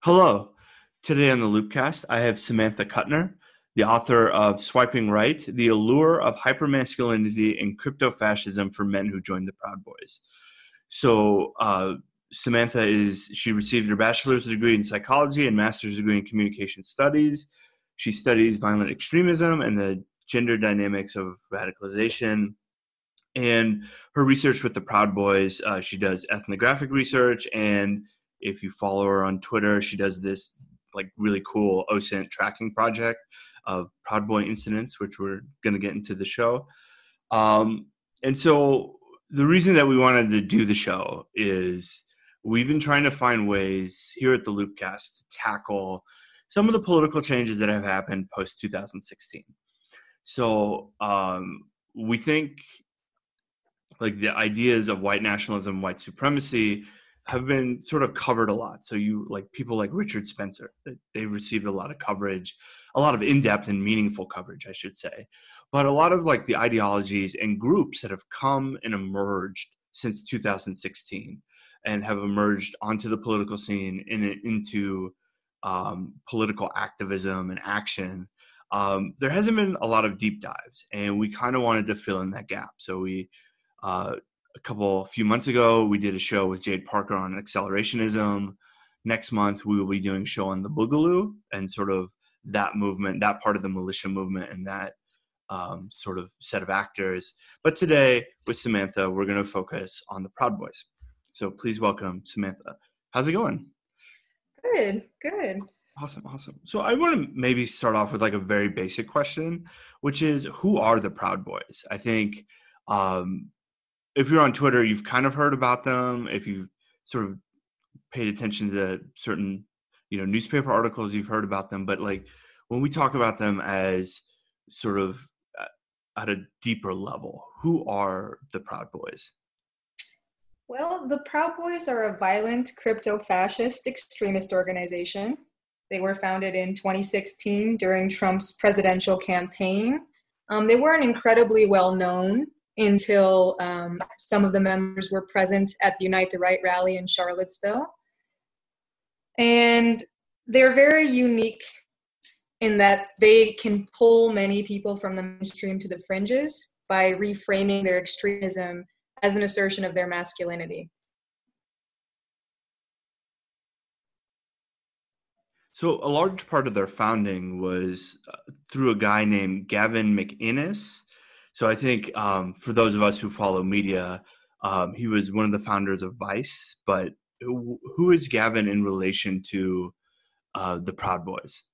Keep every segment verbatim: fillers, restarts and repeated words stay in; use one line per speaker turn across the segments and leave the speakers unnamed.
Hello. Today on the Loopcast, I have Samantha Kuttner, the author of Swiping Right, The Allure of Hypermasculinity and Crypto-Fascism for Men Who Joined the Proud Boys. So uh, Samantha is, she received her bachelor's degree in psychology and master's degree in communication studies. She studies violent extremism and the gender dynamics of radicalization. And her research with the Proud Boys, uh, she does ethnographic research, and if you follow her on Twitter, she does this like really cool O S I N T tracking project of Proud Boy incidents, which we're going to get into the show. Um, and so the reason that we wanted to do the show is we've been trying to find ways here at the Loopcast to tackle some of the political changes that have happened post two thousand sixteen. So um, we think like the ideas of white nationalism, white supremacy have been sort of covered a lot. So you like people like Richard Spencer, they received a lot of coverage, a lot of in-depth and meaningful coverage, I should say. But a lot of like the ideologies and groups that have come and emerged since two thousand sixteen and have emerged onto the political scene and into um, political activism and action, um, there hasn't been a lot of deep dives, and we kind of wanted to fill in that gap. So we uh, a couple, a few months ago, we did a show with Jade Parker on accelerationism. Next month, we will be doing a show on the Boogaloo and sort of that movement, that part of the militia movement and that um, sort of set of actors. But today, with Samantha, we're going to focus on the Proud Boys. So please welcome Samantha. How's it going?
Good, good.
Awesome, awesome. So I want to maybe start off with like a very basic question, which is, who are the Proud Boys? I think um, if you're on Twitter, you've kind of heard about them. If you've sort of paid attention to certain, you know, newspaper articles, you've heard about them. But like when we talk about them as sort of at a deeper level, who are the Proud Boys?
Well, the Proud Boys are a violent crypto-fascist extremist organization. They were founded in twenty sixteen during Trump's presidential campaign. Um, they weren't incredibly well known until um, some of the members were present at the Unite the Right rally in Charlottesville. And they're very unique in that they can pull many people from the mainstream to the fringes by reframing their extremism as an assertion of their masculinity.
So a large part of their founding was uh, through a guy named Gavin McInnes. So I think um, for those of us who follow media, um, he was one of the founders of Vice. But who, who is Gavin in relation to uh, the Proud Boys?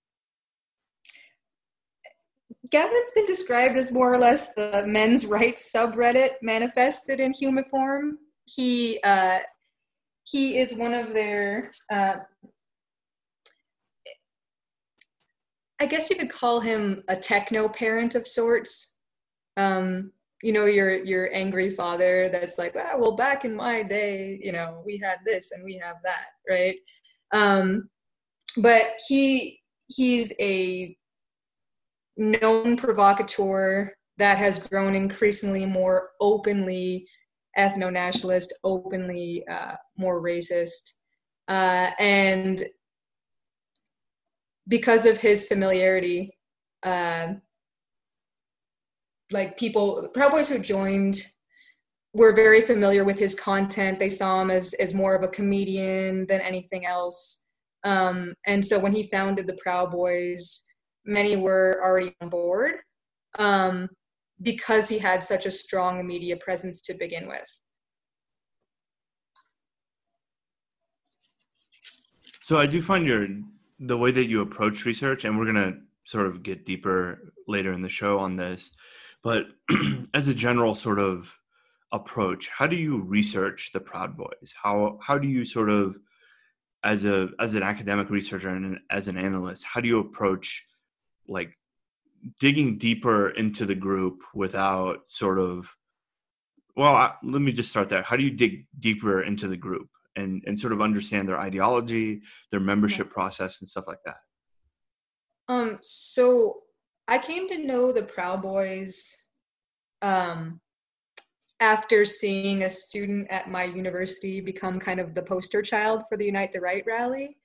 Gavin's been described as more or less the men's rights subreddit manifested in human form. He uh, he is one of their, uh, I guess you could call him a techno parent of sorts. Um, you know, your your angry father that's like, ah, well, back in my day, you know, we had this and we have that, right? Um, but he he's a known provocateur that has grown increasingly more openly ethno-nationalist, openly uh, more racist. Uh, and because of his familiarity, uh, like people, Proud Boys who joined were very familiar with his content. They saw him as, as more of a comedian than anything else. Um, and so when he founded the Proud Boys, many were already on board um, because he had such a strong media presence to begin with.
So I do find your the way that you approach research, and we're going to sort of get deeper later in the show on this, but as a general sort of approach, how do you research the Proud Boys? How how do you sort of, as a as an academic researcher and as an analyst, how do you approach like digging deeper into the group without sort of, well, I, let me just start there. How do you dig deeper into the group and, and sort of understand their ideology, their membership process and stuff like that?
Um, so I came to know the Proud Boys um, after seeing a student at my university become kind of the poster child for the Unite the Right rally.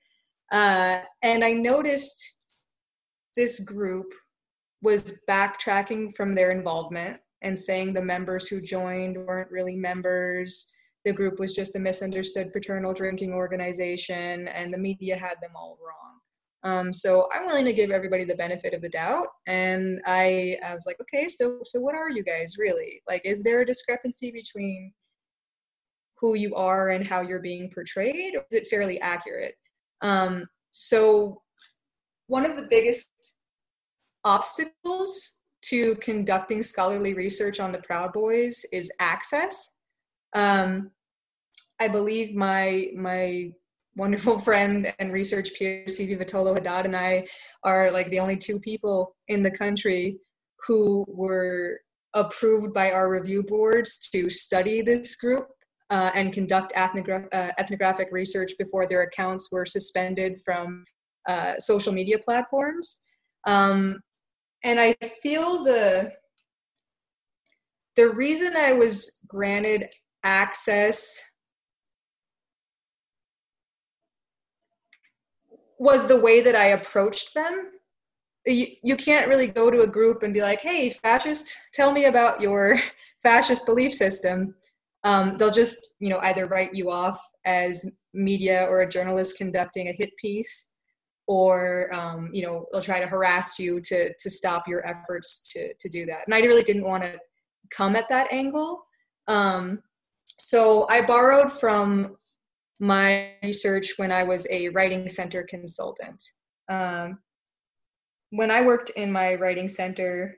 Uh, and I noticed this group was backtracking from their involvement and saying the members who joined weren't really members. The group was just a misunderstood fraternal drinking organization, and the media had them all wrong. Um, so I'm willing to give everybody the benefit of the doubt. And I, I was like, okay, so so what are you guys really? Like, is there a discrepancy between who you are and how you're being portrayed, or is it fairly accurate? Um, so one of the biggest obstacles to conducting scholarly research on the Proud Boys is access. Um, I believe my my wonderful friend and research peer, C V Vitolo Haddad, and I are like the only two people in the country who were approved by our review boards to study this group uh, and conduct ethnogra- uh, ethnographic research before their accounts were suspended from uh, social media platforms. Um, and I feel the the reason I was granted access was the way that I approached them. You, you can't really go to a group and be like, hey, fascist, tell me about your fascist belief system. Um, they'll just, you know, either write you off as media or a journalist conducting a hit piece, or, um, you know, they'll try to harass you to to stop your efforts to to do that. And I really didn't want to come at that angle. Um, so I borrowed from my research when I was a writing center consultant. Um, when I worked in my writing center,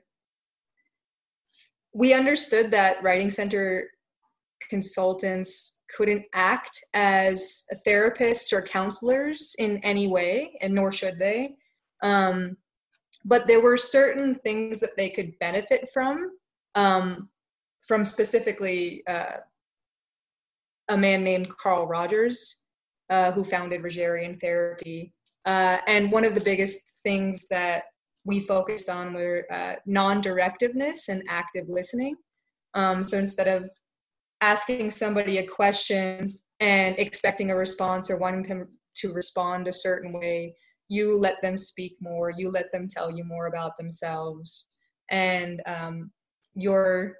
we understood that writing center consultants couldn't act as therapists or counselors in any way, and nor should they. Um, but there were certain things that they could benefit from, um, from specifically uh, a man named Carl Rogers, uh, who founded Rogerian Therapy. Uh, and one of the biggest things that we focused on were uh, non-directiveness and active listening. Um, so instead of asking somebody a question and expecting a response or wanting them to respond a certain way, you let them speak more, you let them tell you more about themselves, and um, you're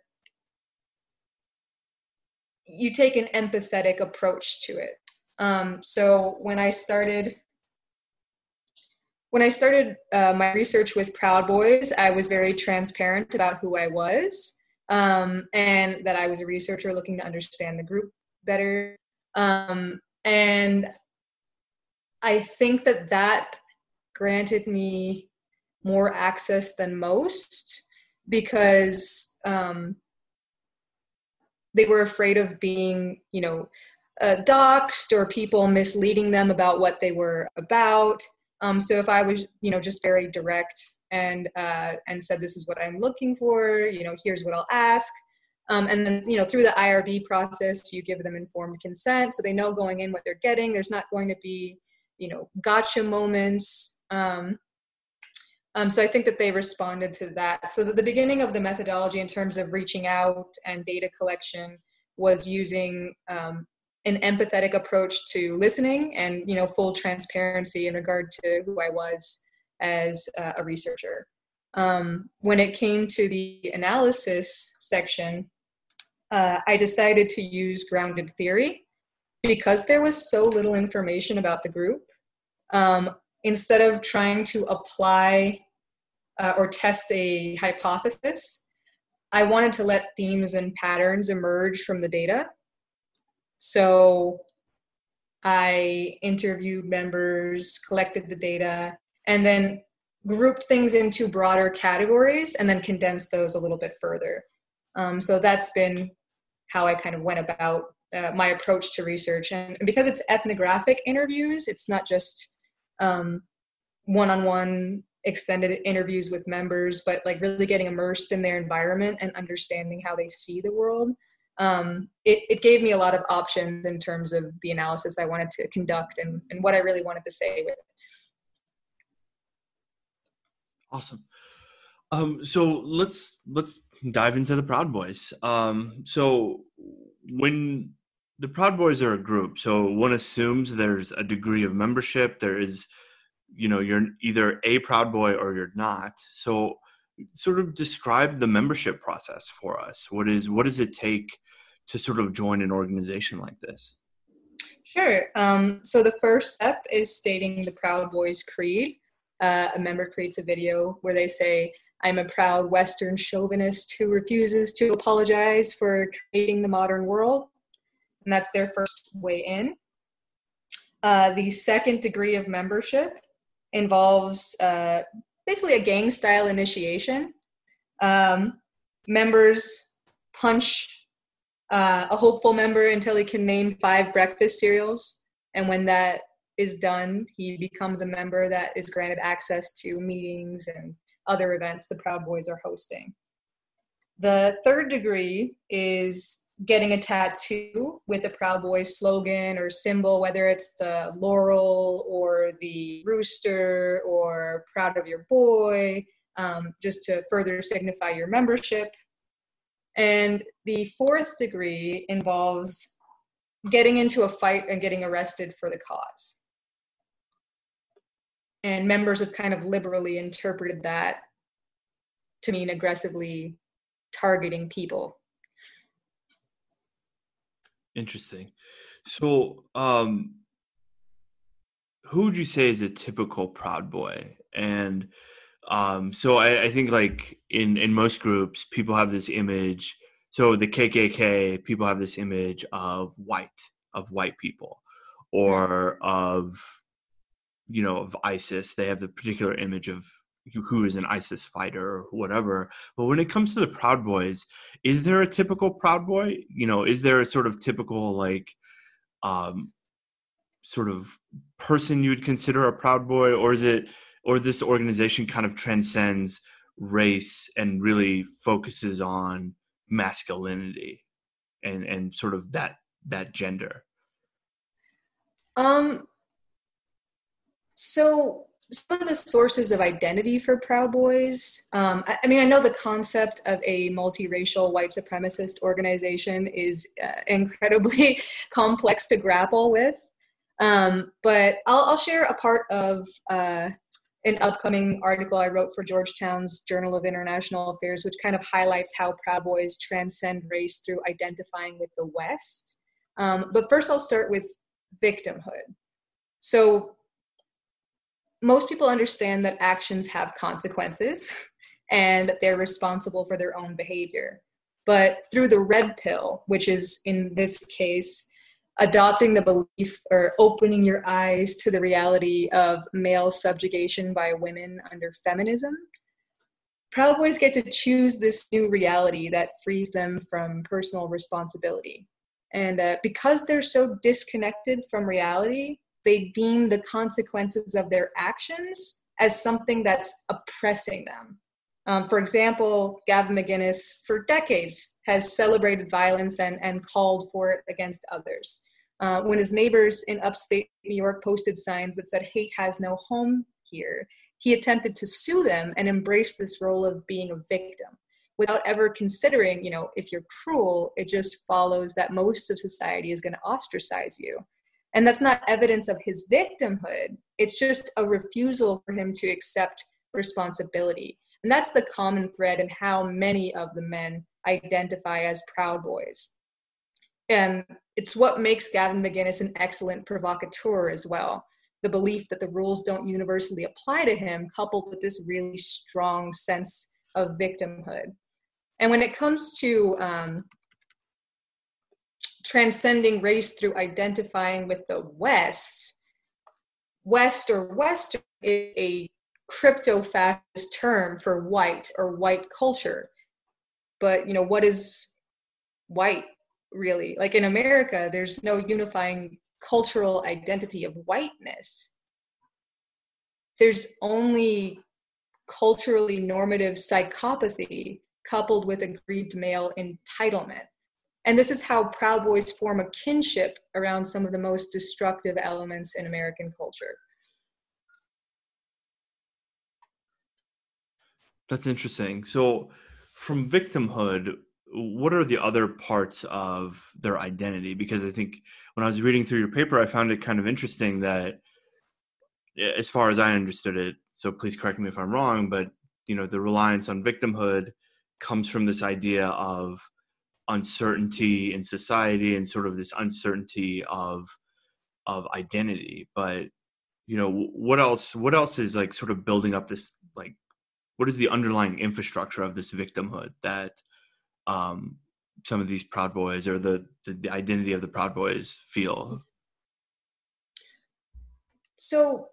you take an empathetic approach to it. Um, so when I started, when I started uh, my research with Proud Boys, I was very transparent about who I was, um, and that I was a researcher looking to understand the group better. Um, and I think that that granted me more access than most, because um, they were afraid of being, you know, uh, doxxed or people misleading them about what they were about. Um, so if I was, you know, just very direct and uh, and said, this is what I'm looking for, you know, here's what I'll ask. Um, and then, you know, through the I R B process, you give them informed consent so they know going in what they're getting. There's not going to be, you know, gotcha moments. Um, um, so I think that they responded to that. So that the beginning of the methodology in terms of reaching out and data collection was using um, an empathetic approach to listening and, you know, full transparency in regard to who I was as uh, a researcher. Um, when it came to the analysis section, uh, I decided to use grounded theory because there was so little information about the group. Um, instead of trying to apply uh, or test a hypothesis, I wanted to let themes and patterns emerge from the data. So I interviewed members, collected the data, and then grouped things into broader categories and then condensed those a little bit further. Um, so that's been how I kind of went about uh, my approach to research. And because it's ethnographic interviews, it's not just um, one-on-one extended interviews with members, but like really getting immersed in their environment and understanding how they see the world. Um, it, it gave me a lot of options in terms of the analysis I wanted to conduct and, and what I really wanted to say with it.
Awesome. Um, so let's let's dive into the Proud Boys. Um, so when the Proud Boys are a group, so one assumes there's a degree of membership. There is, you know, you're either a Proud Boy or you're not. So sort of describe the membership process for us. What is what does it take to sort of join an organization like this?
Sure. Um, so the first step is stating the Proud Boys Creed. Uh, a member creates a video where they say, "I'm a proud Western chauvinist who refuses to apologize for creating the modern world." And that's their first way in. Uh, the second degree of membership involves uh, basically a gang-style initiation. Um, members punch uh, a hopeful member until he can name five breakfast cereals. And when that is done, he becomes a member that is granted access to meetings and other events the Proud Boys are hosting. The third degree is getting a tattoo with a Proud Boys slogan or symbol, whether it's the laurel or the rooster or proud of your boy, um, just to further signify your membership. And the fourth degree involves getting into a fight and getting arrested for the cause. And members have kind of liberally interpreted that to mean aggressively targeting people.
Interesting. So, um, who would you say is a typical Proud Boy? And um, so I, I think like in, in most groups, people have this image. So the K K K, people have this image of white, of white people, or of, you know, of ISIS. They have the particular image of who is an ISIS fighter or whatever. But when it comes to the Proud Boys, is there a typical Proud Boy? You know, is there a sort of typical like um, sort of person you'd consider a Proud Boy, or is it, or this organization kind of transcends race and really focuses on masculinity and and sort of that that gender?
Um, so some of the sources of identity for Proud Boys, um, I, I mean, I know the concept of a multiracial white supremacist organization is uh, incredibly complex to grapple with. Um, but I'll, I'll share a part of uh, an upcoming article I wrote for Georgetown's Journal of International Affairs, which kind of highlights how Proud Boys transcend race through identifying with the West. Um, but first, I'll start with victimhood. So most people understand that actions have consequences and that they're responsible for their own behavior. But through the red pill, which is in this case, adopting the belief or opening your eyes to the reality of male subjugation by women under feminism, Proud Boys get to choose this new reality that frees them from personal responsibility. And uh, because they're so disconnected from reality, they deem the consequences of their actions as something that's oppressing them. Um, for example, Gavin McInnes, for decades, has celebrated violence and, and called for it against others. Uh, when his neighbors in upstate New York posted signs that said, "Hate has no home here," he attempted to sue them and embrace this role of being a victim without ever considering, you know, if you're cruel, it just follows that most of society is going to ostracize you. And that's not evidence of his victimhood. It's just a refusal for him to accept responsibility. And that's the common thread in how many of the men identify as Proud Boys. And it's what makes Gavin McInnes an excellent provocateur as well. The belief that the rules don't universally apply to him, coupled with this really strong sense of victimhood. And when it comes to um, transcending race through identifying with the West, West or Western is a crypto-fascist term for white or white culture. But, you know, what is white really? Like in America, there's no unifying cultural identity of whiteness. There's only culturally normative psychopathy coupled with aggrieved male entitlement. And this is how Proud Boys form a kinship around some of the most destructive elements in American culture.
That's interesting. So from victimhood, what are the other parts of their identity? Because I think when I was reading through your paper, I found it kind of interesting that, as far as I understood it, so please correct me if I'm wrong, but you know, the reliance on victimhood comes from this idea of uncertainty in society and sort of this uncertainty of of identity. But you know, what else? What else is like sort of building up this, like, what is the underlying infrastructure of this victimhood that um, some of these Proud Boys, or the, the the identity of the Proud Boys, feel?
So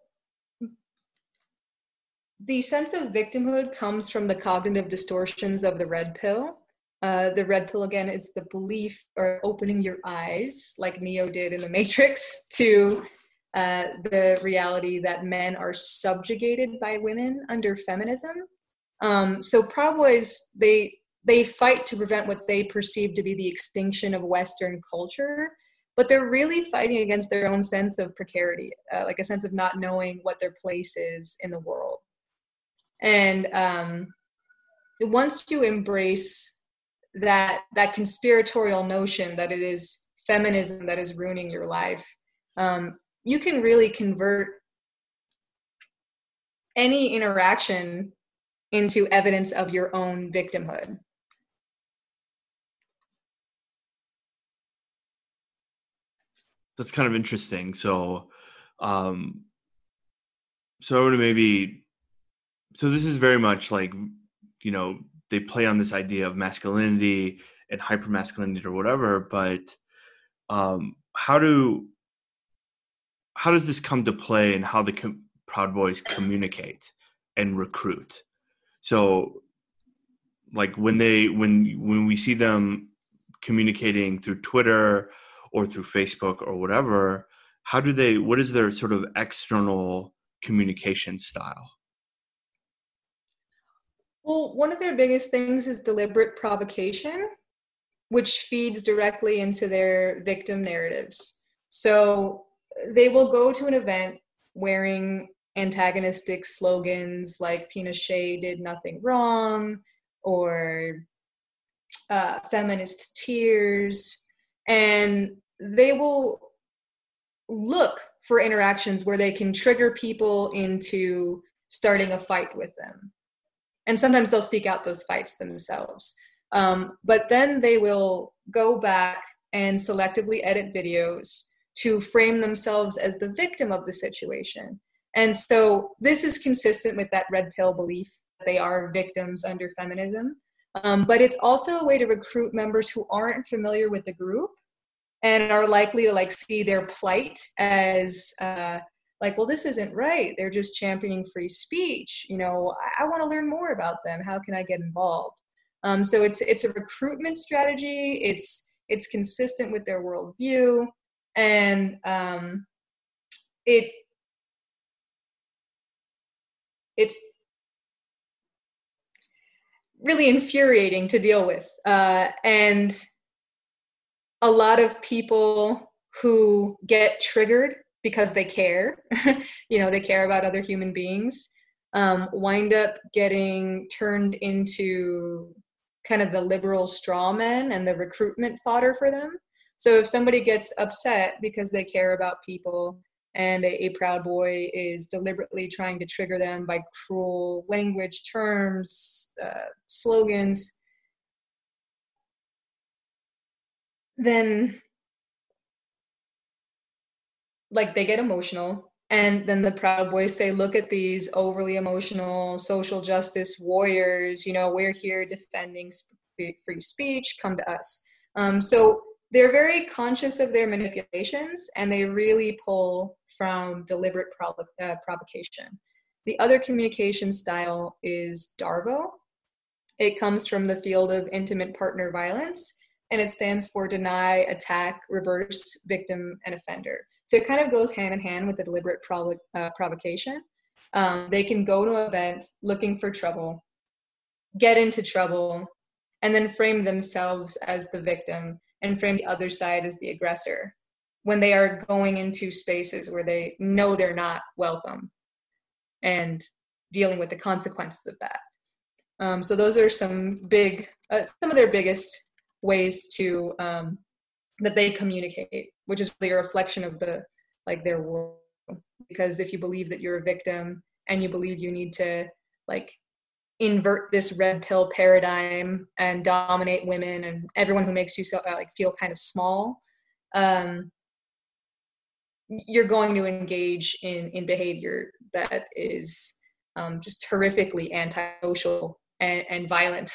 the sense of victimhood comes from the cognitive distortions of the red pill. Uh, the red pill, again, it's the belief or opening your eyes, like Neo did in the Matrix, to uh, the reality that men are subjugated by women under feminism. Um, so Proud Boys, they they fight to prevent what they perceive to be the extinction of Western culture, but they're really fighting against their own sense of precarity, uh, like a sense of not knowing what their place is in the world. And um, once you embrace that that conspiratorial notion that it is feminism that is ruining your life, um, you can really convert any interaction into evidence of your own victimhood.
That's kind of interesting. So, um, so I would maybe, so this is very much like, you know, they play on this idea of masculinity and hypermasculinity or whatever, but um, how do, how does this come to play in how the com- Proud Boys communicate and recruit? So, like when they, when, when we see them communicating through Twitter or through Facebook or whatever, how do they, what is their sort of external communication style?
Well, one of their biggest things is deliberate provocation, which feeds directly into their victim narratives. So they will go to an event wearing antagonistic slogans like Pinochet did nothing wrong, or uh, feminist tears, and they will look for interactions where they can trigger people into starting a fight with them. And sometimes they'll seek out those fights themselves. Um, but then they will go back and selectively edit videos to frame themselves as the victim of the situation. And so this is consistent with that red pill belief that they are victims under feminism. Um, but it's also a way to recruit members who aren't familiar with the group and are likely to like see their plight as uh, like, well, this isn't right. They're just championing free speech. You know, I, I want to learn more about them. How can I get involved? Um, so it's it's a recruitment strategy. It's it's consistent with their worldview, and um, it it's really infuriating to deal with. Uh, and a lot of people who get triggered because they care, you know, they care about other human beings, um, wind up getting turned into kind of the liberal straw men and the recruitment fodder for them. So if somebody gets upset because they care about people and a, a Proud Boy is deliberately trying to trigger them by cruel language, terms, uh, slogans, then like they get emotional, and then the Proud Boys say, look at these overly emotional social justice warriors, you know, we're here defending free speech, come to us. Um, so they're very conscious of their manipulations, and they really pull from deliberate provo- uh, provocation. The other communication style is DARVO. It comes from the field of intimate partner violence, and it stands for deny, attack, reverse, victim, and offender. So it kind of goes hand in hand with the deliberate provo- uh, provocation. Um, they can go to an event looking for trouble, get into trouble, and then frame themselves as the victim and frame the other side as the aggressor when they are going into spaces where they know they're not welcome and dealing with the consequences of that. Um, so those are some big, uh, some of their biggest ways to um, that they communicate, which is really a reflection of the like their world. Because if you believe that you're a victim and you believe you need to like invert this red pill paradigm and dominate women and everyone who makes you so uh, like feel kind of small, um, you're going to engage in in behavior that is um, just horrifically antisocial and, and violent.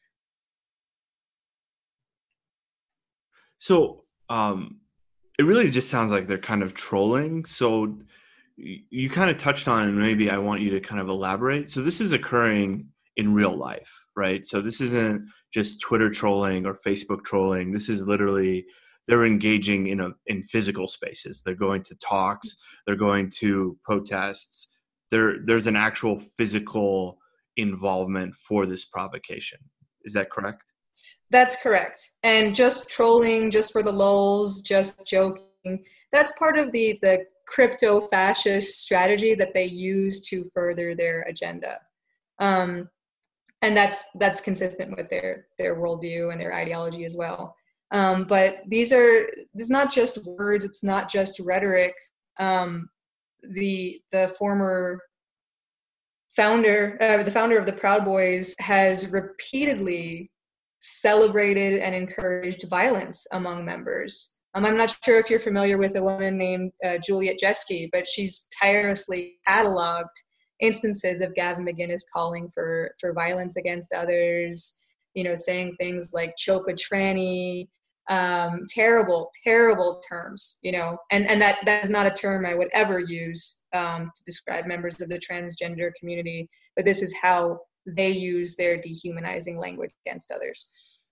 So um, it really just sounds like they're kind of trolling. So y- you kind of touched on, and maybe I want you to kind of elaborate. So this is occurring in real life, right? So this isn't just Twitter trolling or Facebook trolling. This is literally they're engaging in a in physical spaces. They're going to talks. They're going to protests. There there's an actual physical involvement for this provocation. Is that correct?
That's correct. And just trolling, just for the lulz, just joking, that's part of the, the crypto fascist strategy that they use to further their agenda. Um, and that's that's consistent with their, their worldview and their ideology as well. Um, but these are, it's not just words, it's not just rhetoric. Um, the the former founder, uh, the founder of the Proud Boys has repeatedly celebrated and encouraged violence among members. Um, I'm not sure if you're familiar with a woman named uh, Juliet Jeske, but she's tirelessly cataloged instances of Gavin McInnes calling for, for violence against others, you know, saying things like choke a tranny, um, terrible, terrible terms, you know, and, and that, that is not a term I would ever use um, to describe members of the transgender community, but this is how they use their dehumanizing language against others.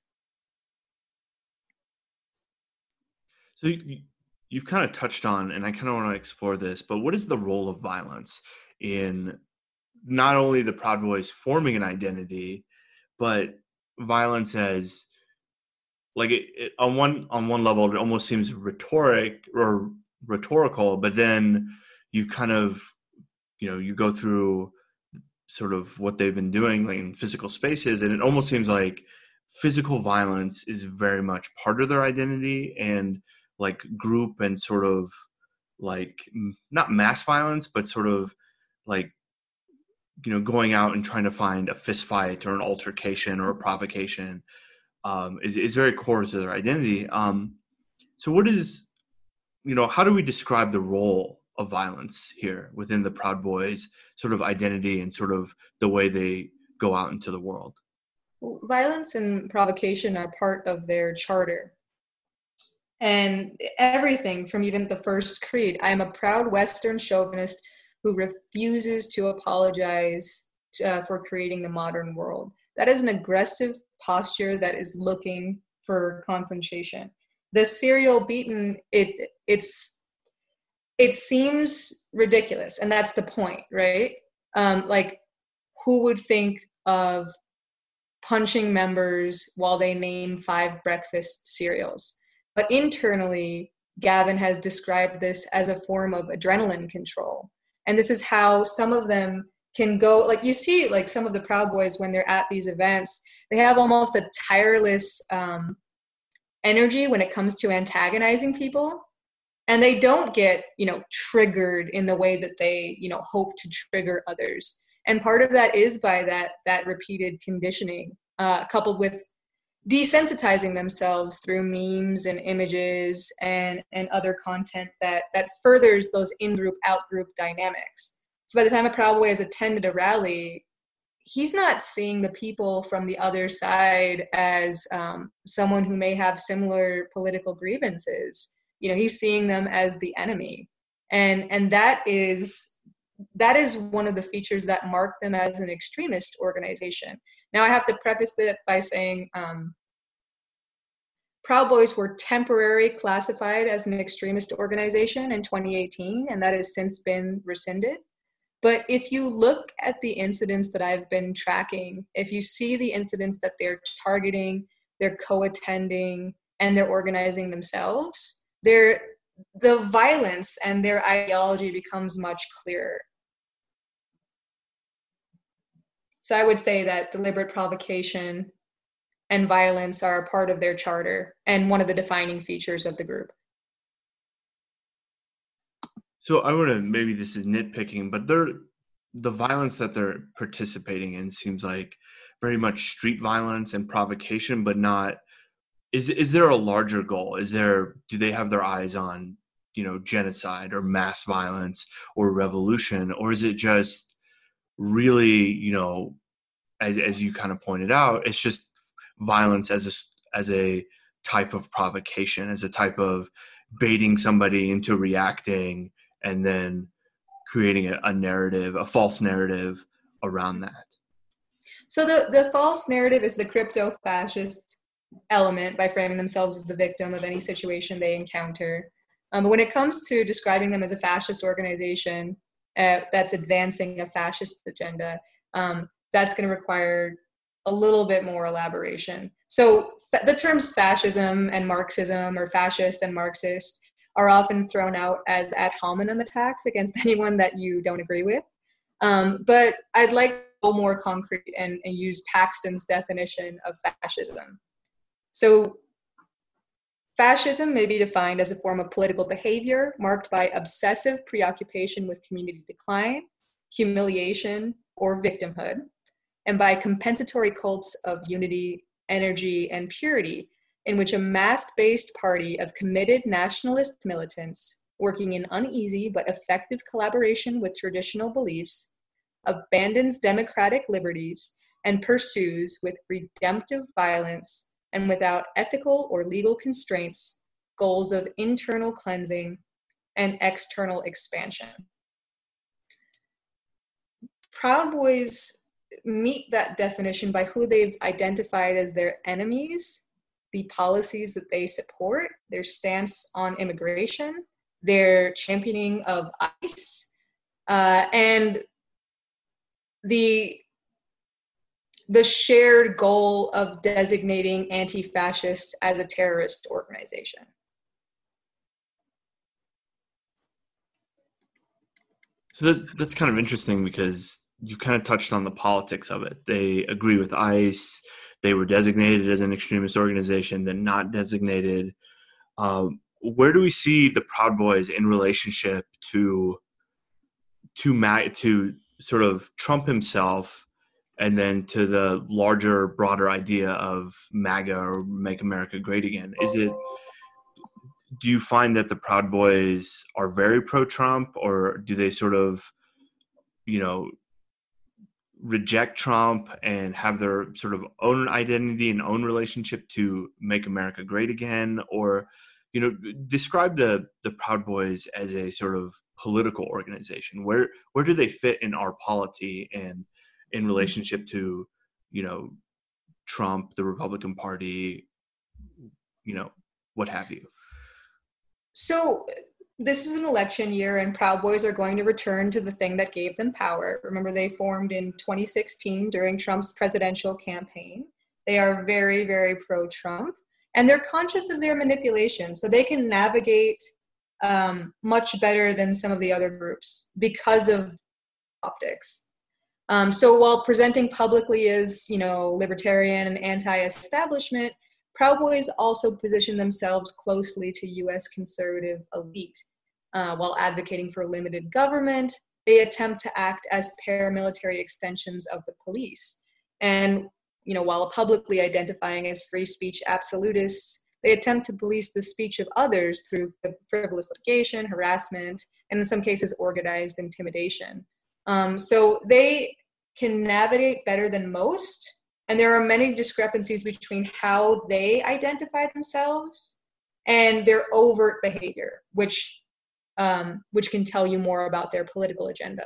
So you, you've kind of touched on, and I kind of want to explore this, but what is the role of violence in not only the Proud Boys forming an identity, but violence as like it, it, on one on one level, it almost seems rhetoric or rhetorical, but then you kind of, you know, you go through sort of what they've been doing like in physical spaces, and it almost seems like physical violence is very much part of their identity, and like group and sort of like not mass violence, but sort of like, you know, going out and trying to find a fist fight or an altercation or a provocation um, is, is very core to their identity. Um, so what is, you know, how do we describe the role of violence here within the Proud Boys sort of identity and sort of the way they go out into the world?
Violence and provocation are part of their charter. And everything from even the first creed, I am a proud Western chauvinist who refuses to apologize uh, for creating the modern world. That is an aggressive posture that is looking for confrontation. The serial beaten, it it's it seems ridiculous, and that's the point, right? Um, like, who would think of punching members while they name five breakfast cereals? But internally, Gavin has described this as a form of adrenaline control. And this is how some of them can go, like you see, like some of the Proud Boys when they're at these events, they have almost a tireless um, energy when it comes to antagonizing people. And they don't get, you know, triggered in the way that they, you know, hope to trigger others. And part of that is by that, that repeated conditioning, uh, coupled with desensitizing themselves through memes and images and, and other content that, that furthers those in-group, out-group dynamics. So by the time a Proud Boy has attended a rally, he's not seeing the people from the other side as um, someone who may have similar political grievances. You know, he's seeing them as the enemy. And, and that is, that is one of the features that mark them as an extremist organization. Now, I have to preface that by saying um, Proud Boys were temporarily classified as an extremist organization in twenty eighteen, and that has since been rescinded. But if you look at the incidents that I've been tracking, if you see the incidents that they're targeting, they're co-attending, and they're organizing themselves, they're, the violence and their ideology becomes much clearer. So I would say that deliberate provocation and violence are a part of their charter and one of the defining features of the group.
So I want to, maybe this is nitpicking, but they're, the violence that they're participating in seems like very much street violence and provocation, but not, is is there a larger goal? Is there, do they have their eyes on, you know, genocide or mass violence or revolution? Or is it just really, you know, as, as you kind of pointed out, it's just violence as a, as a type of provocation, as a type of baiting somebody into reacting and then creating a, a narrative, a false narrative around that?
So the, the false narrative is the crypto-fascist element by framing themselves as the victim of any situation they encounter. Um, but when it comes to describing them as a fascist organization uh, that's advancing a fascist agenda, um, that's going to require a little bit more elaboration. So fa- the terms fascism and Marxism, or fascist and Marxist, are often thrown out as ad hominem attacks against anyone that you don't agree with. Um, but I'd like to go more concrete and, and use Paxton's definition of fascism. So fascism may be defined as a form of political behavior marked by obsessive preoccupation with community decline, humiliation, or victimhood, and by compensatory cults of unity, energy, and purity, in which a mass-based party of committed nationalist militants working in uneasy but effective collaboration with traditional beliefs abandons democratic liberties and pursues with redemptive violence and without ethical or legal constraints goals of internal cleansing and external expansion. Proud Boys meet that definition by who they've identified as their enemies, the policies that they support, their stance on immigration, their championing of ICE, uh, and the the shared goal of designating anti-fascist as a terrorist organization.
So that, that's kind of interesting because you kind of touched on the politics of it. They agree with ICE. They were designated as an extremist organization, then not designated. Um, where do we see the Proud Boys in relationship to to Ma- to sort of Trump himself, and then to the larger, broader idea of MAGA, or Make America Great Again? Is it, do you find that the Proud Boys are very pro-Trump, or do they sort of, you know, reject Trump and have their sort of own identity and own relationship to Make America Great Again? Or, you know, describe the the Proud Boys as a sort of political organization. Where where do they fit in our polity and in relationship to, you know, Trump, the Republican Party, you know, what have you?
So this is an election year, and Proud Boys are going to return to the thing that gave them power. Remember, they formed in twenty sixteen during Trump's presidential campaign. They are very, very pro-Trump, and they're conscious of their manipulation, so they can navigate um, much better than some of the other groups because of optics. Um, so while presenting publicly as, you know, libertarian and anti-establishment, Proud Boys also position themselves closely to U S conservative elite. Uh, while advocating for limited government, they attempt to act as paramilitary extensions of the police. And, you know, while publicly identifying as free speech absolutists, they attempt to police the speech of others through frivolous litigation, harassment, and in some cases, organized intimidation. Um, so they can navigate better than most. And there are many discrepancies between how they identify themselves and their overt behavior, which um, which can tell you more about their political agenda.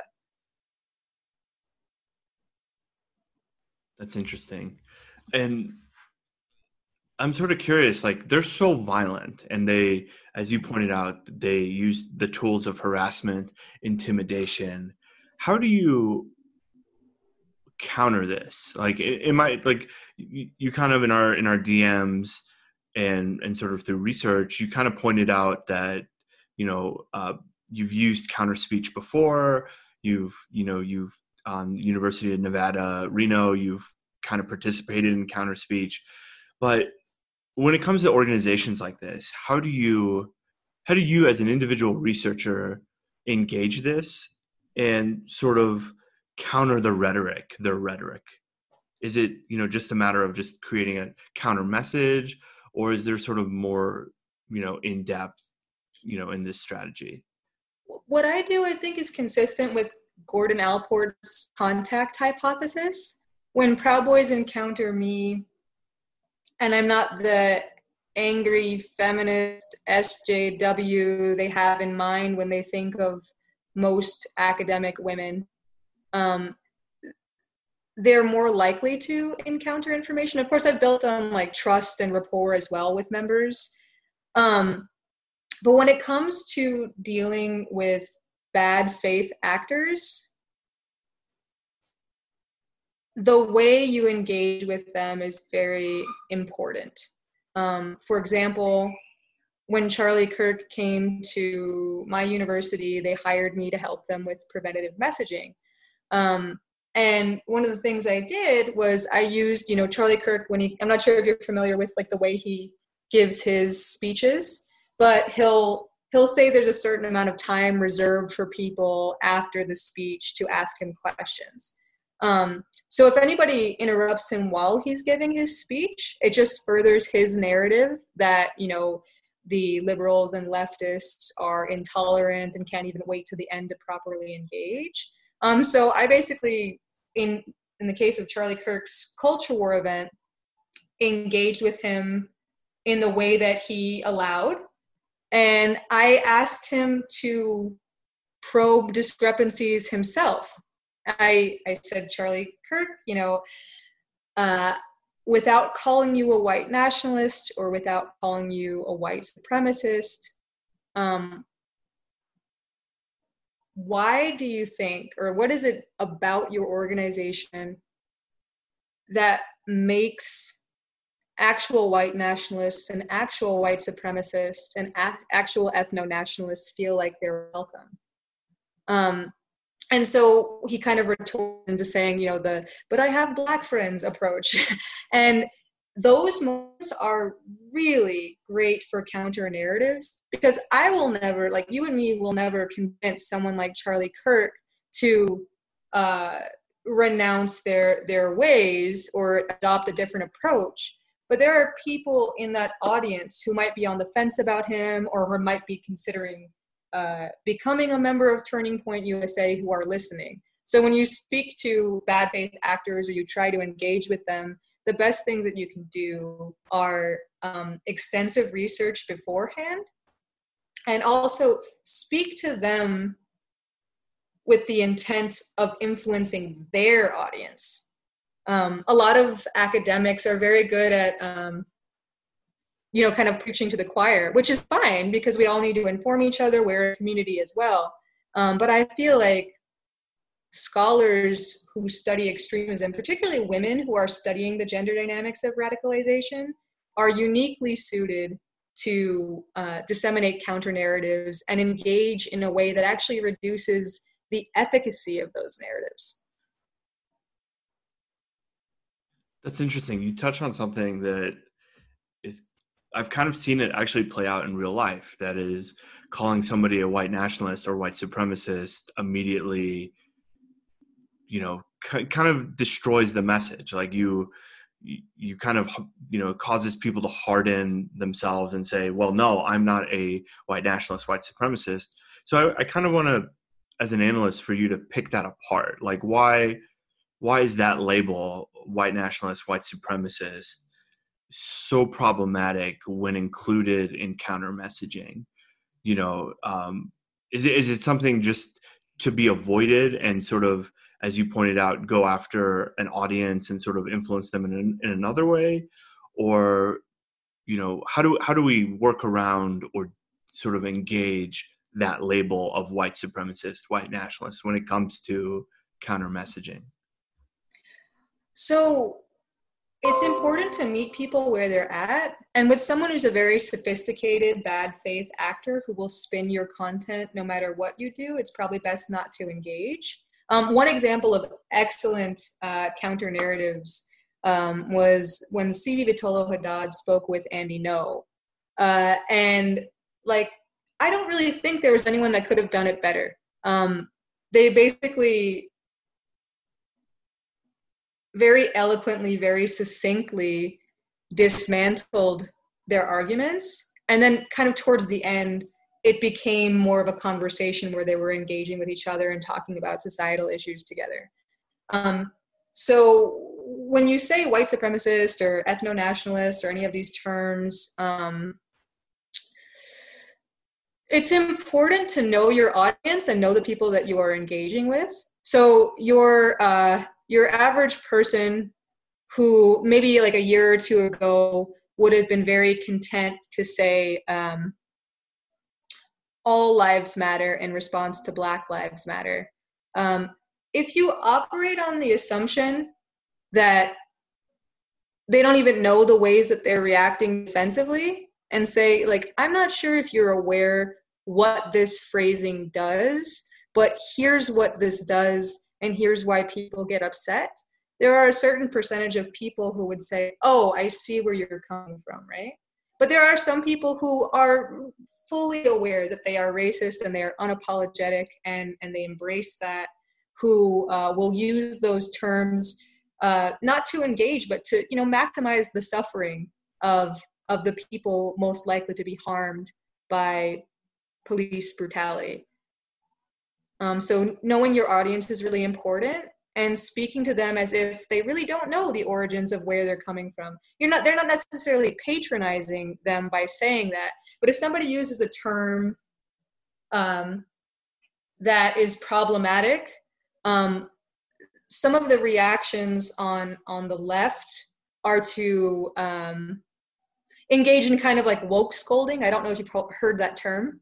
That's interesting. And I'm sort of curious, like, they're so violent, and they, as you pointed out, they use the tools of harassment, intimidation. How do you counter this? Like, it, it might, like, you, you kind of in our in our D Ms and and sort of through research, you kind of pointed out that, you know, uh, you've used counter speech before. You've, you know, you've on University of Nevada, Reno, you've kind of participated in counter speech. But when it comes to organizations like this, how do you how do you as an individual researcher engage this and sort of counter the rhetoric, their rhetoric? Is it, you know, just a matter of just creating a counter message, or is there sort of more, you know, in depth, you know, in this strategy?
What I do, I think, is consistent with Gordon Allport's contact hypothesis. When Proud Boys encounter me, and I'm not the angry feminist S J W they have in mind when they think of most academic women, um, they're more likely to encounter information. Of course, I've built on like trust and rapport as well with members. Um, but when it comes to dealing with bad faith actors, the way you engage with them is very important. Um, for example, when Charlie Kirk came to my university, they hired me to help them with preventative messaging. Um, and one of the things I did was I used, you know, Charlie Kirk when he, I'm not sure if you're familiar with like the way he gives his speeches, but he'll, he'll say there's a certain amount of time reserved for people after the speech to ask him questions. Um, so if anybody interrupts him while he's giving his speech, it just furthers his narrative that, you know, the liberals and leftists are intolerant and can't even wait to the end to properly engage. Um, so I basically, in in the case of Charlie Kirk's culture war event, engaged with him in the way that he allowed. And I asked him to probe discrepancies himself. I, I said, Charlie Kirk, you know, uh, without calling you a white nationalist or without calling you a white supremacist, um, why do you think, or what is it about your organization that makes actual white nationalists and actual white supremacists and a- actual ethno-nationalists feel like they're welcome? Um, And so he kind of retorted into saying, you know, the, but I have black friends approach. And those moments are really great for counter narratives, because I will never, like you and me will never convince someone like Charlie Kirk to uh, renounce their, their ways or adopt a different approach. But there are people in that audience who might be on the fence about him or who might be considering Uh, becoming a member of Turning Point U S A who are listening. So when you speak to bad faith actors or you try to engage with them, the best things that you can do are um, extensive research beforehand, and also speak to them with the intent of influencing their audience. Um, a lot of academics are very good at um, you know, kind of preaching to the choir, which is fine because we all need to inform each other. We're a community as well. Um, but I feel like scholars who study extremism, particularly women who are studying the gender dynamics of radicalization, are uniquely suited to uh, disseminate counter narratives and engage in a way that actually reduces the efficacy of those narratives.
That's interesting. You touch on something that is, I've kind of seen it actually play out in real life. That is, calling somebody a white nationalist or white supremacist immediately, you know, c- kind of destroys the message. Like you, you kind of, you know, causes people to harden themselves and say, well, no, I'm not a white nationalist, white supremacist. So I, I kind of want to, as an analyst, for you to pick that apart. Like why, why is that label, white nationalist, white supremacist, so problematic when included in counter messaging? You know, um, is it is it something just to be avoided and sort of, as you pointed out, go after an audience and sort of influence them in, in another way? Or, you know, how do how do we work around or sort of engage that label of white supremacist, white nationalist when it comes to counter messaging?
So it's important to meet people where they're at. And with someone who's a very sophisticated bad faith actor who will spin your content no matter what you do, it's probably best not to engage. Um, one example of excellent uh, counter narratives um, was when C V Vitolo Haddad spoke with Andy Ngo. Uh, and like, I don't really think there was anyone that could have done it better. Um, they basically very eloquently, very succinctly dismantled their arguments. And then kind of towards the end, it became more of a conversation where they were engaging with each other and talking about societal issues together. Um, so when you say white supremacist or ethno-nationalist or any of these terms, um, it's important to know your audience and know the people that you are engaging with. So your uh, your average person who maybe like a year or two ago would have been very content to say um, all lives matter in response to Black Lives Matter. Um, if you operate on the assumption that they don't even know the ways that they're reacting defensively and say, like, I'm not sure if you're aware what this phrasing does, but here's what this does, and here's why people get upset. There are a certain percentage of people who would say, oh, I see where you're coming from, right? But there are some people who are fully aware that they are racist and they are unapologetic and, and they embrace that, who uh, will use those terms uh, not to engage, but to, you know, maximize the suffering of, of the people most likely to be harmed by police brutality. Um, so knowing your audience is really important, and speaking to them as if they really don't know the origins of where they're coming from. You're not, they're not necessarily patronizing them by saying that, but if somebody uses a term um, that is problematic, um, some of the reactions on, on the left are to um, engage in kind of like woke scolding. I don't know if you've heard that term.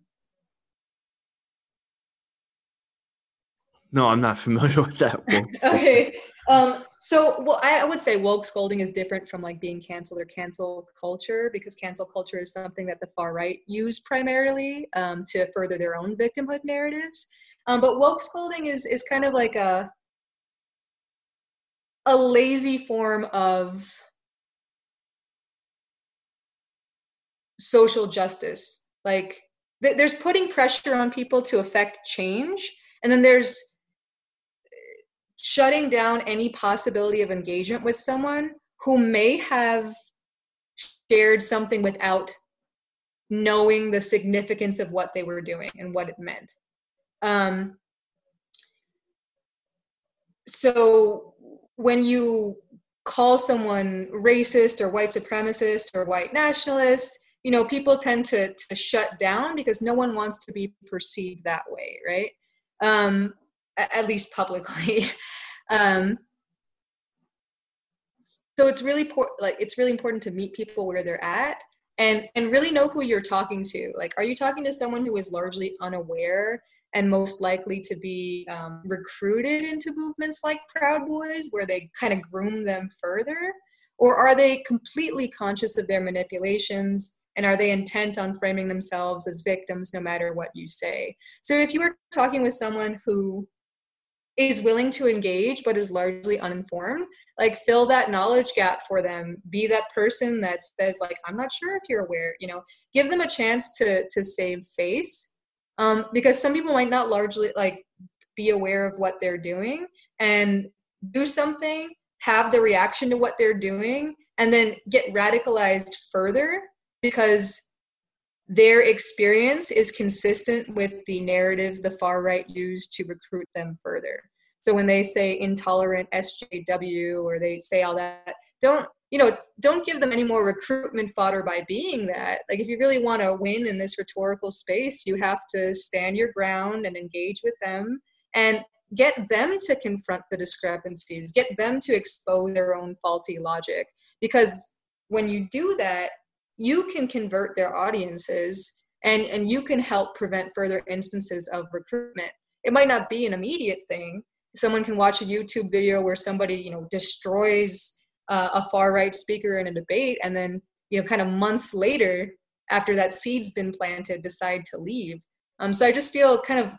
No, I'm not familiar with that.
Okay. Um, so, well, I, I would say woke scolding is different from like being canceled or cancel culture, because cancel culture is something that the far right use primarily um, to further their own victimhood narratives. Um, but woke scolding is is kind of like a a lazy form of social justice. Like th- there's putting pressure on people to affect change, and then there's shutting down any possibility of engagement with someone who may have shared something without knowing the significance of what they were doing and what it meant. Um, so when you call someone racist or white supremacist or white nationalist, you know, people tend to, to shut down because no one wants to be perceived that way, right? Um, at least publicly. um, so it's really por- like it's really important to meet people where they're at and and really know who you're talking to. Like, are you talking to someone who is largely unaware and most likely to be um, recruited into movements like Proud Boys, where they kind of groom them further? Or are they completely conscious of their manipulations, and are they intent on framing themselves as victims no matter what you say? So if you were talking with someone who is willing to engage but is largely uninformed, like fill that knowledge gap for them. Be that person that says like, I'm not sure if you're aware, you know, give them a chance to to save face. Um, because some people might not largely like be aware of what they're doing and do something, have the reaction to what they're doing, and then get radicalized further because their experience is consistent with the narratives the far right use to recruit them further. So when they say intolerant S J W or they say all that, don't, you know, don't give them any more recruitment fodder by being that. Like, if you really want to win in this rhetorical space, you have to stand your ground and engage with them and get them to confront the discrepancies, get them to expose their own faulty logic. Because when you do that, you can convert their audiences and, and you can help prevent further instances of recruitment. It might not be an immediate thing. Someone can watch a YouTube video where somebody, you know, destroys uh, a far right speaker in a debate, and then, you know, kind of months later, after that seed's been planted, decide to leave. Um, so I just feel kind of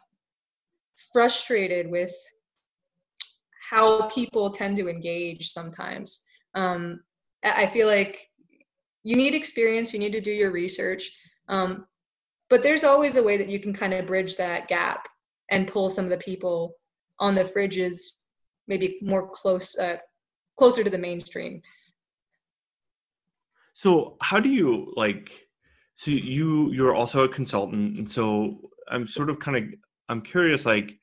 frustrated with how people tend to engage sometimes. Um, I I feel like you need experience, you need to do your research, um, but there's always a way that you can kind of bridge that gap and pull some of the people on the fridges maybe more close, uh, closer to the mainstream.
So how do you like, so you you're also a consultant, and so I'm sort of kind of I'm curious, like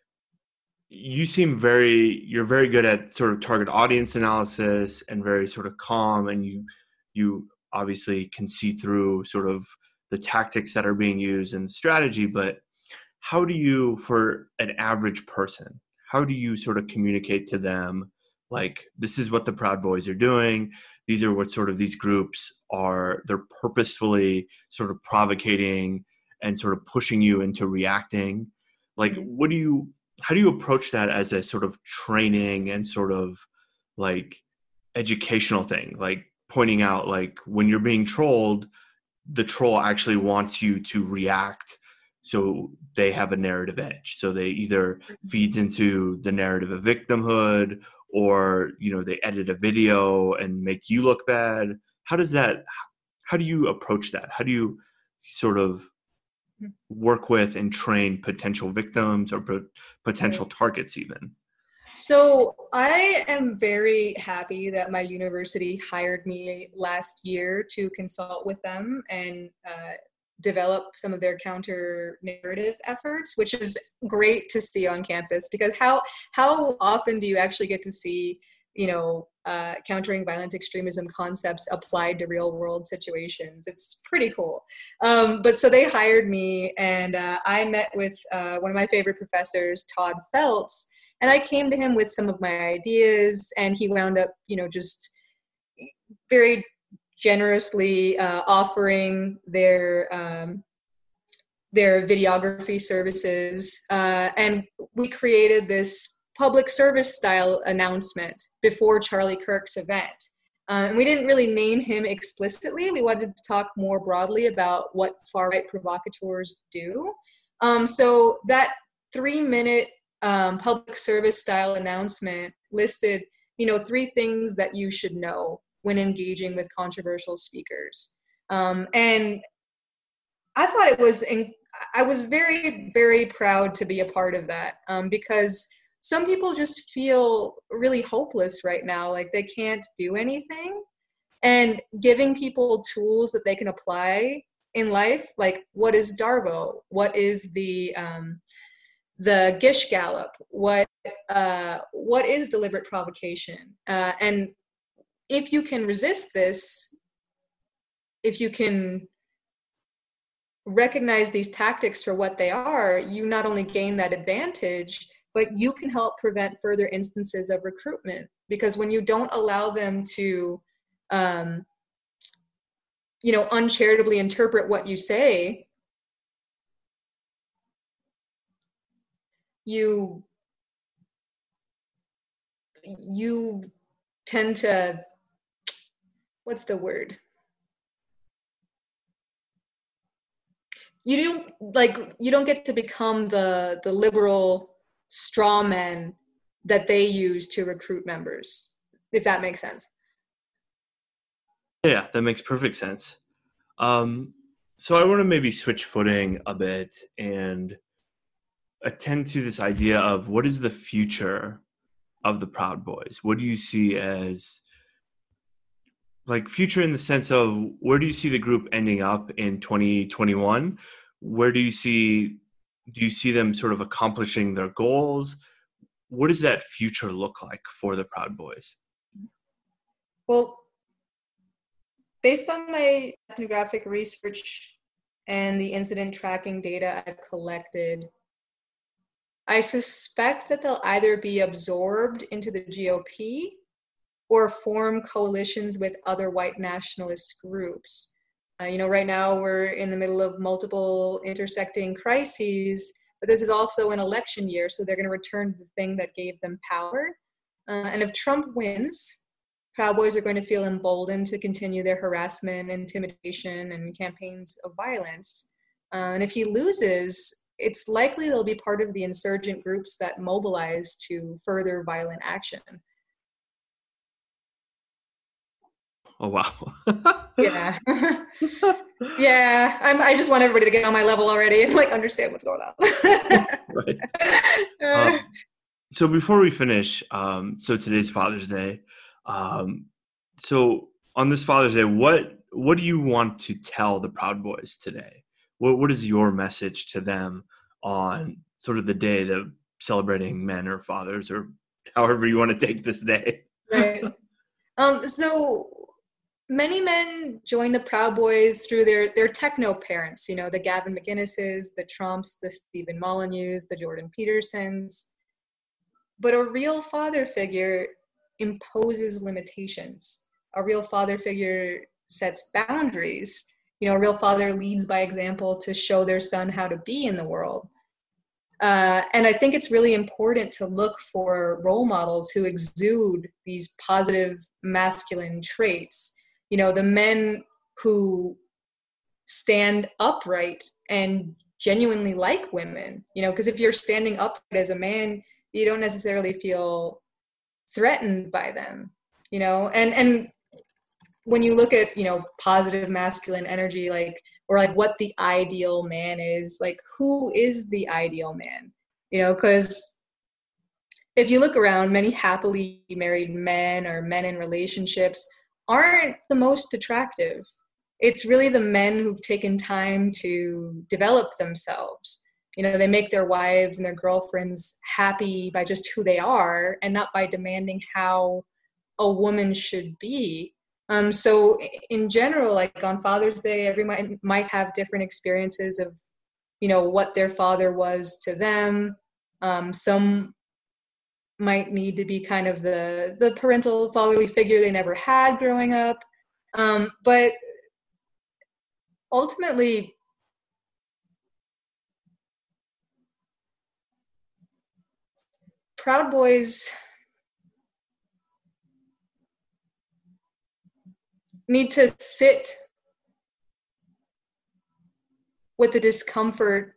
you seem very you're very good at sort of target audience analysis and very sort of calm, and you you obviously can see through sort of the tactics that are being used and strategy. But how do you, for an average person, how do you sort of communicate to them, like, this is what the Proud Boys are doing, these are what sort of these groups are, they're purposefully sort of provocating and sort of pushing you into reacting, like,
Mhm.
what do you how do you approach that as a sort of training and sort of like educational thing, like pointing out, like, when you're being trolled, the troll actually wants you to react, so they have a narrative edge, so they either feeds into the narrative of victimhood, or you know they edit a video and make you look bad. How does that how do you approach that? How do you sort of work with and train potential victims, or po- potential
Right.
targets even?
So I am very happy that my university hired me last year to consult with them and uh, develop some of their counter narrative efforts, which is great to see on campus, because how how often do you actually get to see, you know, uh, countering violent extremism concepts applied to real world situations? It's pretty cool. Um, but so they hired me, and uh, I met with uh, one of my favorite professors, Todd Feltz, and I came to him with some of my ideas, and he wound up, you know, just very generously uh, offering their um, their videography services, uh, and we created this public service style announcement before Charlie Kirk's event. Uh, and we didn't really name him explicitly. We wanted to talk more broadly about what far-right provocateurs do. Um, so that three-minute um, public service style announcement listed, you know, three things that you should know when engaging with controversial speakers. Um, and I thought it was, in, I was very, very proud to be a part of that, um, because some people just feel really hopeless right now, like they can't do anything. And giving people tools that they can apply in life, like what is Darvo? What is the um, the Gish Gallop? What uh, what is deliberate provocation? Uh, and if you can resist this, if you can recognize these tactics for what they are, you not only gain that advantage, but you can help prevent further instances of recruitment. Because when you don't allow them to, um, you know, uncharitably interpret what you say, you you tend to, what's the word? You don't like you don't get to become the the liberal straw man that they use to recruit members, if that makes sense.
Yeah, that makes perfect sense. Um, so I want to maybe switch footing a bit and attend to this idea of what is the future of the Proud Boys? What do you see as, like, future in the sense of, where do you see the group ending up in twenty twenty-one? Where do you see do you see them sort of accomplishing their goals? What does that future look like for the Proud Boys?
Well, based on my ethnographic research and the incident tracking data I've collected, I suspect that they'll either be absorbed into the G O P or form coalitions with other white nationalist groups. Uh, you know, right now we're in the middle of multiple intersecting crises, but this is also an election year, so they're going to return to the thing that gave them power. Uh, and if Trump wins, Proud Boys are going to feel emboldened to continue their harassment, intimidation, and campaigns of violence. Uh, and if he loses, it's likely they'll be part of the insurgent groups that mobilize to further violent action.
Oh, wow.
Yeah. Yeah. I'm, I just want everybody to get on my level already and like understand what's going on.
Right.
Uh,
Um, so before we finish, um, so today's Father's Day. Um, so on this Father's Day, what what do you want to tell the Proud Boys today? What what is your message to them on sort of the day to celebrating men or fathers or however you want to take this day?
right. Um, so many men join the Proud Boys through their their techno parents, you know, the Gavin McInneses, the Trumps, the Stephen Molyneux, the Jordan Petersons. But a real father figure imposes limitations. A real father figure sets boundaries. You know, a real father leads by example to show their son how to be in the world. Uh, and I think it's really important to look for role models who exude these positive masculine traits. You know, the men who stand upright and genuinely like women, you know, because if you're standing upright as a man, you don't necessarily feel threatened by them, you know, and, and when you look at, you know, positive masculine energy, like, or like what the ideal man is, like, who is the ideal man, you know, because if you look around, many happily married men or men in relationships aren't the most attractive. It's really the men who've taken time to develop themselves. You know, they make their wives and their girlfriends happy by just who they are and not by demanding how a woman should be. Um, so in general, like on Father's Day, everyone might have different experiences of, you know, what their father was to them. Um, some might need to be kind of the the parental fatherly figure they never had growing up. Um, but ultimately, Proud Boys need to sit with the discomfort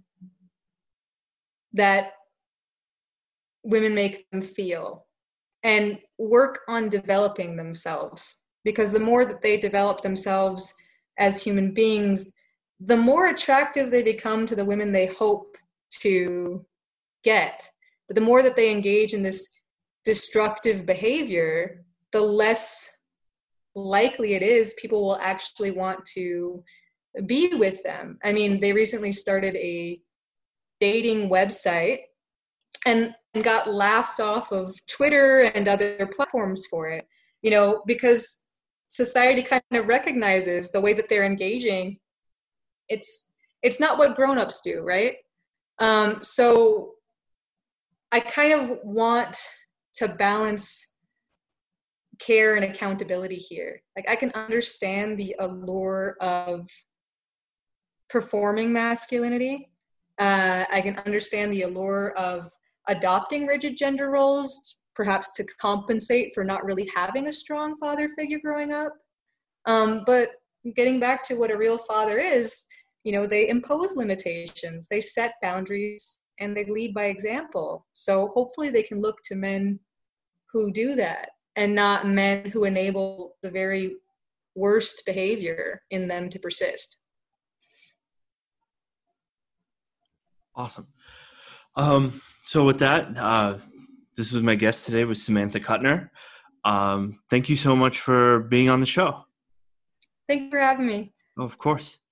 that women make them feel and work on developing themselves. Because the more that they develop themselves as human beings, the more attractive they become to the women they hope to get. But the more that they engage in this destructive behavior, the less likely it is people will actually want to be with them. I mean, they recently started a dating website and, and got laughed off of Twitter and other platforms for it, you know, because society kind of recognizes the way that they're engaging. It's it's not what grown-ups do, right? Um, so I kind of want to balance care and accountability here. Like, I can understand the allure of performing masculinity. Uh, I can understand the allure of adopting rigid gender roles, perhaps to compensate for not really having a strong father figure growing up. Um, but getting back to what a real father is, you know, they impose limitations, they set boundaries, and they lead by example. So hopefully they can look to men who do that and not men who enable the very worst behavior in them to persist.
Awesome. Um, so with that, uh, this was my guest today with Samantha Kuttner. Um, thank you so much for being on the show.
Thank you for having me.
Oh, of course.